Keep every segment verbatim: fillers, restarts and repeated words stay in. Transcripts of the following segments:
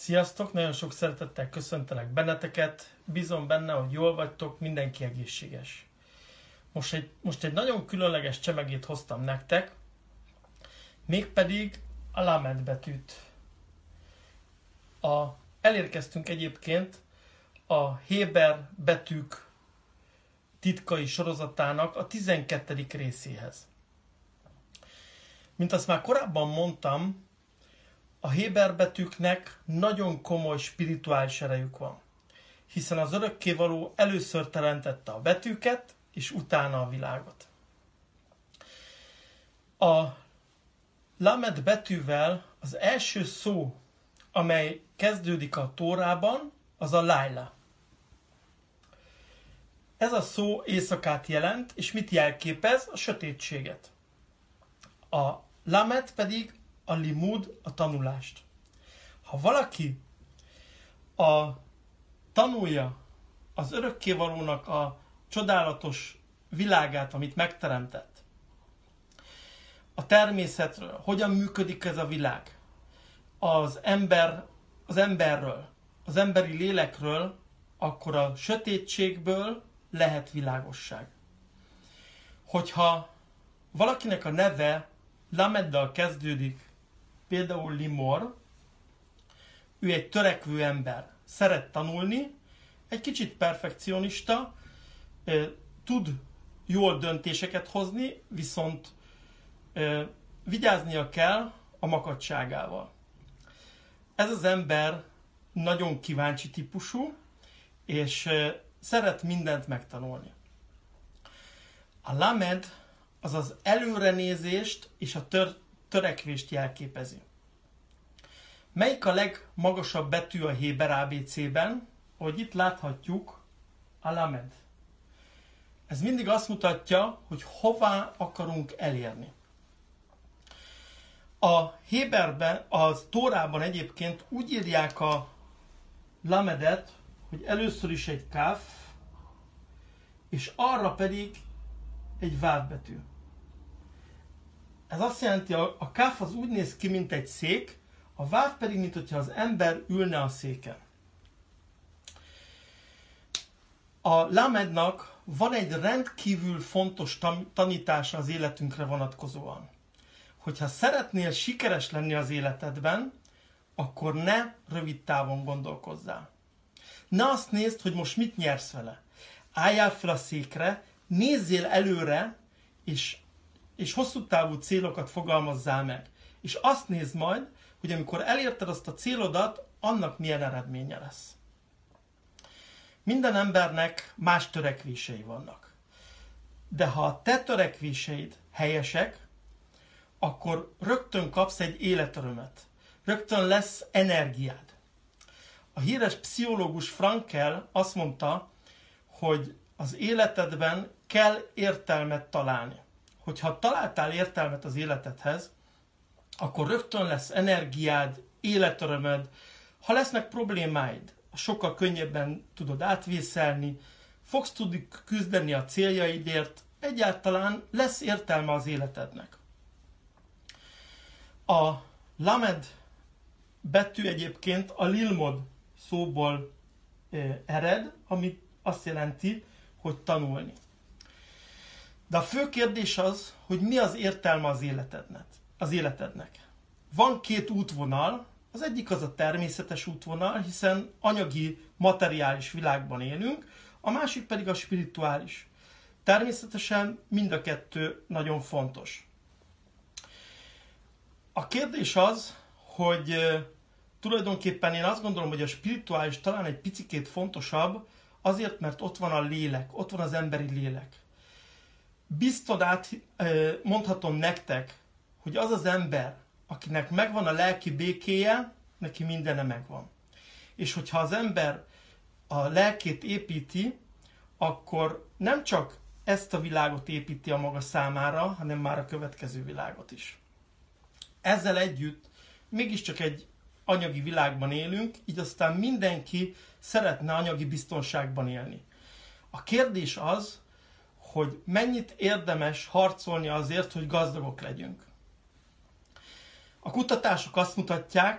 Sziasztok! Nagyon sok szeretettel köszöntelek benneteket. Bízom benne, hogy jól vagytok, mindenki egészséges. Most egy, most egy nagyon különleges csemegét hoztam nektek, mégpedig a Lamed betűt. A, elérkeztünk egyébként a Héber betűk titkai sorozatának a tizenkettedik részéhez. Mint azt már korábban mondtam, a Héber betűknek nagyon komoly spirituális erejük van, hiszen az Örökkévaló először teremtette a betűket, és utána a világot. A Lamed betűvel az első szó, amely kezdődik a Tórában, az a Lájla. Ez a szó éjszakát jelent, és mit jelképez? A sötétséget. A Lamed pedig a limud, a tanulást. Ha valaki a, tanulja az Örökkévalónak a csodálatos világát, amit megteremtett, a természetről, hogyan működik ez a világ, az ember, az emberről, az emberi lélekről, akkor a sötétségből lehet világosság. Hogyha valakinek a neve Lameddal kezdődik, például Limor, ő egy törekvő ember, szeret tanulni, egy kicsit perfekcionista, tud jól döntéseket hozni, viszont vigyáznia kell a makacságával. Ez az ember nagyon kíváncsi típusú, és szeret mindent megtanulni. A Lamed az az előrenézést és a tör- törekvést jelképezi. Melyik a legmagasabb betű a Héber á bé cében? Ahogy itt láthatjuk, a Lamed. Ez mindig azt mutatja, hogy hová akarunk elérni. A Héberben, a Tórában egyébként úgy írják a Lamedet, hogy először is egy káf, és arra pedig egy váv betű. Ez azt jelenti, hogy a káf az úgy néz ki, mint egy szék, a váv pedig, mint hogyha az ember ülne a széken. A Lamednak van egy rendkívül fontos tanítása az életünkre vonatkozóan. Hogyha szeretnél sikeres lenni az életedben, akkor ne rövid távon gondolkozzál. Ne azt nézd, hogy most mit nyersz vele. Álljál fel a székre, nézzél előre, és, és hosszú távú célokat fogalmazzál meg. És azt nézd majd, hogy amikor elérted azt a célodat, annak milyen eredménye lesz. Minden embernek más törekvései vannak. De ha a te törekvéseid helyesek, akkor rögtön kapsz egy életörömet. Rögtön lesz energiád. A híres pszichológus Frankl azt mondta, hogy az életedben kell értelmet találni. Hogyha találtál értelmet az életedhez, akkor rögtön lesz energiád, életörömöd. Ha lesznek problémáid, sokkal könnyebben tudod átvészelni, fogsz tudni küzdeni a céljaidért, egyáltalán lesz értelme az életednek. A Lamed betű egyébként a lilmod szóból ered, ami azt jelenti, hogy tanulni. De a fő kérdés az, hogy mi az értelme az életednek. Az életednek. Van két útvonal, az egyik az a természetes útvonal, hiszen anyagi, materiális világban élünk, a másik pedig a spirituális. Természetesen mind a kettő nagyon fontos. A kérdés az, hogy tulajdonképpen én azt gondolom, hogy a spirituális talán egy picikét fontosabb, azért, mert ott van a lélek, ott van az emberi lélek. Biztodát mondhatom nektek, hogy az az ember, akinek megvan a lelki békéje, neki mindene megvan. És hogyha az ember a lelkét építi, akkor nem csak ezt a világot építi a maga számára, hanem már a következő világot is. Ezzel együtt mégiscsak egy anyagi világban élünk, így aztán mindenki szeretne anyagi biztonságban élni. A kérdés az, hogy mennyit érdemes harcolni azért, hogy gazdagok legyünk. A kutatások azt mutatják,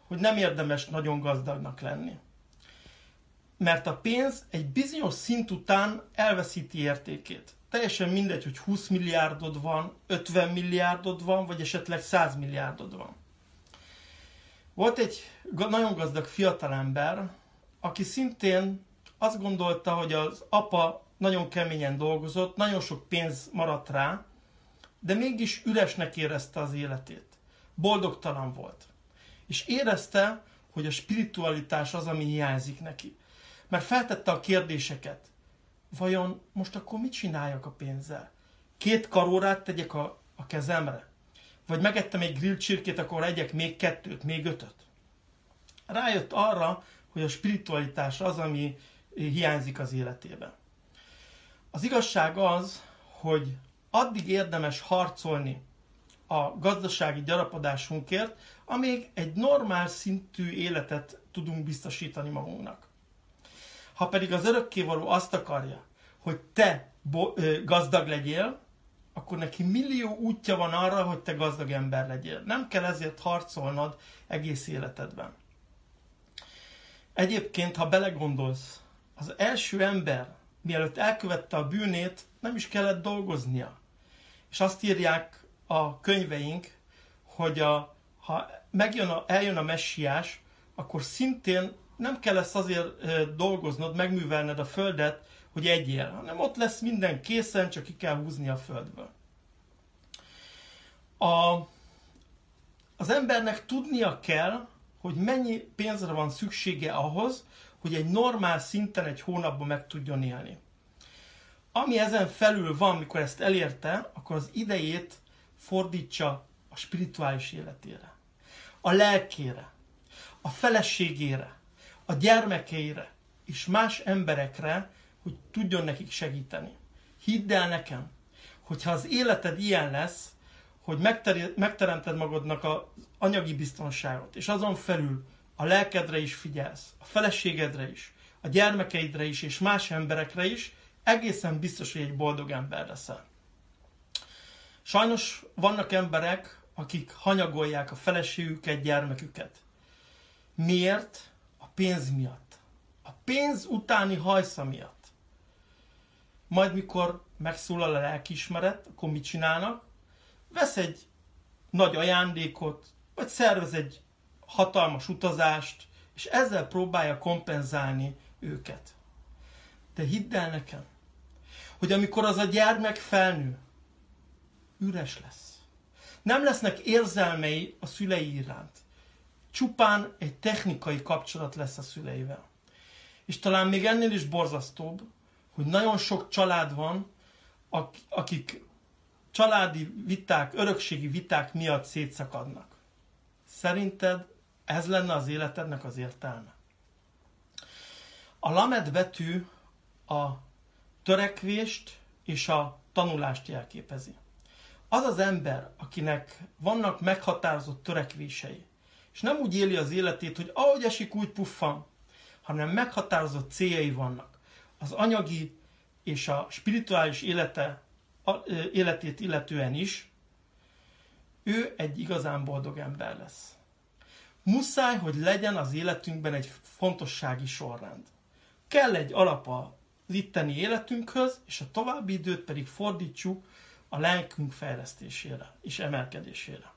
hogy nem érdemes nagyon gazdagnak lenni. Mert a pénz egy bizonyos szint után elveszíti értékét. Teljesen mindegy, hogy húsz milliárdod van, ötven milliárdod van, vagy esetleg száz milliárdod van. Volt egy nagyon gazdag fiatalember, aki szintén azt gondolta, hogy az apa nagyon keményen dolgozott, nagyon sok pénz maradt rá, de mégis üresnek érezte az életét. Boldogtalan volt. És érezte, hogy a spiritualitás az, ami hiányzik neki. Mert feltette a kérdéseket. Vajon most akkor mit csináljak a pénzzel? Két karórát tegyek a, a kezemre? Vagy megettem egy grill csirkét, akkor egyek még kettőt, még ötöt? Rájött arra, hogy a spiritualitás az, ami hiányzik az életében. Az igazság az, hogy addig érdemes harcolni a gazdasági gyarapodásunkért, amíg egy normál szintű életet tudunk biztosítani magunknak. Ha pedig az örökkévaló azt akarja, hogy te gazdag legyél, akkor neki millió útja van arra, hogy te gazdag ember legyél. Nem kell ezért harcolnod egész életedben. Egyébként, ha belegondolsz, az első ember, mielőtt elkövette a bűnét, nem is kellett dolgoznia. És azt írják a könyveink, hogy a, ha megjön a, eljön a messiás, akkor szintén nem kell ezt azért e, dolgoznod, megművelned a földet, hogy egyél, hanem ott lesz minden készen, csak ki kell húzni a földből. A, az embernek tudnia kell, hogy mennyi pénzre van szüksége ahhoz, hogy egy normál szinten egy hónapban meg tudjon élni. Ami ezen felül van, mikor ezt elérte, akkor az idejét fordítsa a spirituális életére, a lelkére, a feleségére, a gyermekeire és más emberekre, hogy tudjon nekik segíteni. Hidd el nekem, hogyha az életed ilyen lesz, hogy megteremted magadnak az anyagi biztonságot, és azon felül a lelkedre is figyelsz, a feleségedre is, a gyermekeidre is, és más emberekre is, egészen biztos, hogy egy boldog ember leszel. Sajnos vannak emberek, akik hanyagolják a feleségüket, gyermeküket. Miért? A pénz miatt. A pénz utáni hajsza miatt. Majd mikor megszólal a lelkiismeret, akkor mit csinálnak? Vesz egy nagy ajándékot, vagy szervez egy hatalmas utazást, és ezzel próbálja kompenzálni őket. De hidd el nekem, hogy amikor az a gyermek felnő, üres lesz. Nem lesznek érzelmei a szülei iránt. Csupán egy technikai kapcsolat lesz a szüleivel. És talán még ennél is borzasztóbb, hogy nagyon sok család van, akik családi viták, örökségi viták miatt szétszakadnak. Szerinted ez lenne az életednek az értelme? A lamed betű a törekvést és a tanulást jelképezi. Az az ember, akinek vannak meghatározott törekvései, és nem úgy éli az életét, hogy ahogy esik, úgy puffan, hanem meghatározott céljai vannak. Az anyagi és a spirituális élete, életét illetően is, ő egy igazán boldog ember lesz. Muszáj, hogy legyen az életünkben egy fontossági sorrend. Kell egy alap az itteni életünkhöz, és a további időt pedig fordítsuk a lelkünk fejlesztésére és emelkedésére.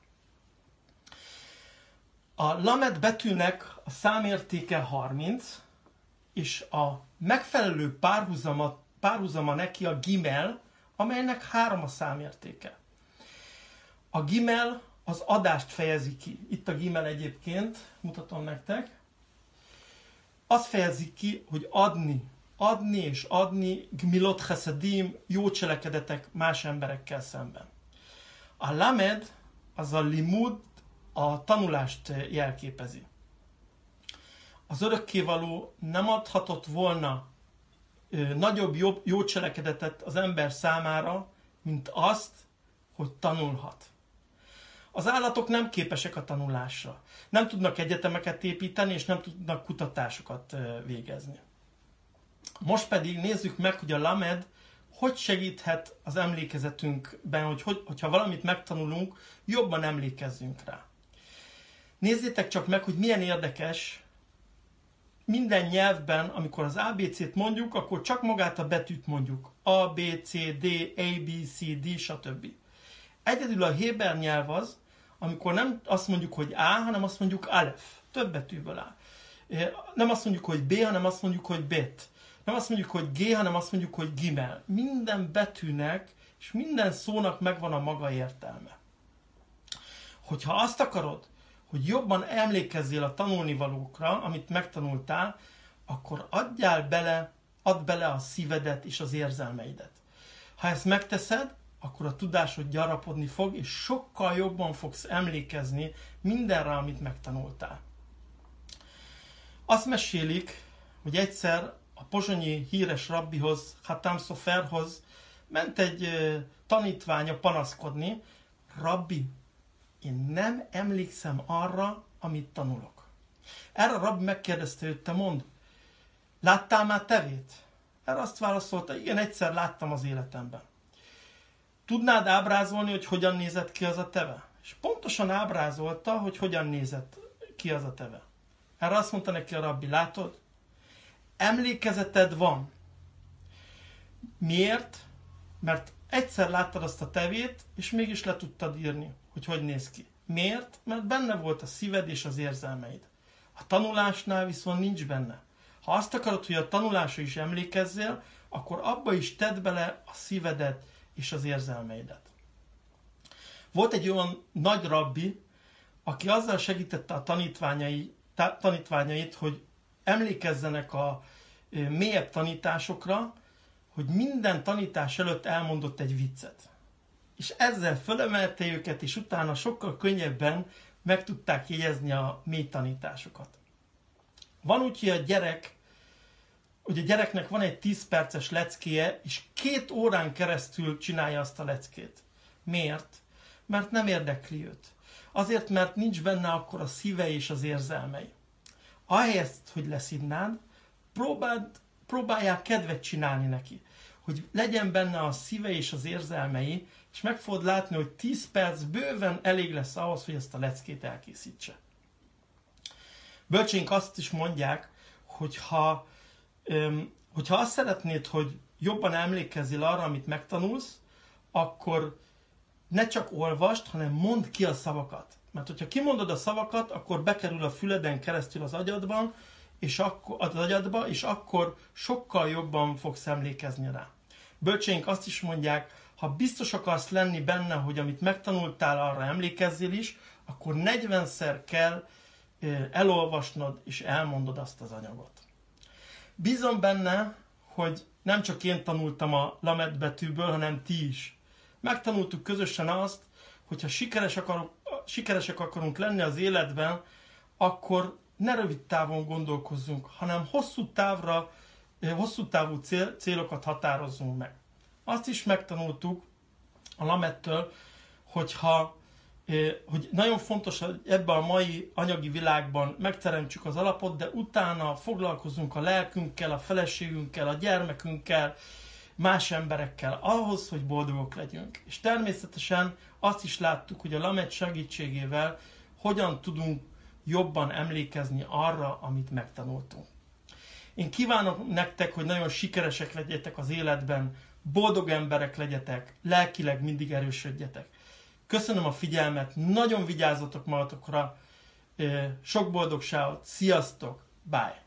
A lamed betűnek a számértéke harminc, és a megfelelő párhuzama, párhuzama neki a gimel, amelynek három a számértéke. A gimel az adást fejezi ki. Itt a gimel egyébként, mutatom nektek. Azt fejezi ki, hogy adni. Adni és adni, gmilot cheszedim, jó cselekedetek más emberekkel szemben. A lamed, az a limud, a tanulást jelképezi. Az örökkévaló nem adhatott volna ö, nagyobb jobb, jó cselekedetet az ember számára, mint azt, hogy tanulhat. Az állatok nem képesek a tanulásra. Nem tudnak egyetemeket építeni, és nem tudnak kutatásokat ö, végezni. Most pedig nézzük meg, hogy a lamed hogy segíthet az emlékezetünkben, hogy, hogy hogyha valamit megtanulunk, jobban emlékezzünk rá. Nézzétek csak meg, hogy milyen érdekes, minden nyelvben, amikor az á bé cét mondjuk, akkor csak magát a betűt mondjuk. A, B, C, D, A, B, C, D, stb. Egyedül a héber nyelv az, amikor nem azt mondjuk, hogy A, hanem azt mondjuk Alef. Több betűből áll. Nem azt mondjuk, hogy B, hanem azt mondjuk, hogy Bet. Nem azt mondjuk, hogy G, hanem azt mondjuk, hogy Gimel. Minden betűnek és minden szónak megvan a maga értelme. Hogyha azt akarod, hogy jobban emlékezzél a tanulnivalókra, amit megtanultál, akkor adjál bele, add bele a szívedet és az érzelmeidet. Ha ezt megteszed, akkor a tudásod gyarapodni fog, és sokkal jobban fogsz emlékezni mindenre, amit megtanultál. Azt mesélik, hogy egyszer a pozsonyi híres rabbihoz, Hatam Soferhoz ment egy tanítványa panaszkodni: Rabbi, én nem emlékszem arra, amit tanulok. Erre a rabbi megkérdezte őt: te mondd, láttál már tevét? Erre azt válaszolta: igen, egyszer láttam az életemben. Tudnád ábrázolni, hogy hogyan nézett ki az a teve? És pontosan ábrázolta, hogy hogyan nézett ki az a teve. Erre azt mondta neki a rabbi: látod? Emlékezeted van. Miért? Mert egyszer láttad azt a tevét, és mégis le tudtad írni, hogy hogy néz ki. Miért? Mert benne volt a szíved és az érzelmeid. A tanulásnál viszont nincs benne. Ha azt akarod, hogy a tanulásra is emlékezzél, akkor abba is tedd bele a szívedet és az érzelmeidet. Volt egy olyan nagy rabbi, aki azzal segítette a tanítványai, tanítványait, hogy emlékezzenek a mélyebb tanításokra, hogy minden tanítás előtt elmondott egy viccet. És ezzel fölemelte őket, és utána sokkal könnyebben meg tudták jegyezni a mély tanításokat. Van úgy, hogy a gyerek, hogy a gyereknek van egy tíz perces leckéje, és két órán keresztül csinálja azt a leckét. Miért? Mert nem érdekli őt. Azért, mert nincs benne akkor a szíve és az érzelmei. Ahelyett, hogy leszidnád, próbáld, próbálják kedvet csinálni neki. Hogy legyen benne a szíve és az érzelmei, és meg fogod látni, hogy tíz perc bőven elég lesz ahhoz, hogy ezt a leckét elkészítse. Bölcsénk azt is mondják, hogy ha, hogyha azt szeretnéd, hogy jobban emlékezzél arra, amit megtanulsz, akkor ne csak olvasd, hanem mondd ki a szavakat. Mert hogyha kimondod a szavakat, akkor bekerül a füleden keresztül az agyadban, és akkor, az agyadba, és akkor sokkal jobban fogsz emlékezni rá. Bölcséink azt is mondják, ha biztos akarsz lenni benne, hogy amit megtanultál, arra emlékezzél is, akkor negyvenszer kell elolvasnod és elmondod azt az anyagot. Bízom benne, hogy nem csak én tanultam a Lamed betűből, hanem ti is. Megtanultuk közösen azt, hogyha sikeres akarunk, sikeresek akarunk lenni az életben, akkor ne rövid távon gondolkozzunk, hanem hosszú távra, hosszú távú cél, célokat határozzunk meg. Azt is megtanultuk a Lamettől, hogyha, hogy nagyon fontos, hogy ebben a mai anyagi világban megteremtsük az alapot, de utána foglalkozunk a lelkünkkel, a feleségünkkel, a gyermekünkkel, más emberekkel, ahhoz, hogy boldogok legyünk. És természetesen azt is láttuk, hogy a Lamed segítségével hogyan tudunk jobban emlékezni arra, amit megtanultunk. Én kívánom nektek, hogy nagyon sikeresek legyetek az életben, boldog emberek legyetek, lelkileg mindig erősödjetek. Köszönöm a figyelmet, nagyon vigyázzatok magatokra, sok boldogságot, sziasztok, bye!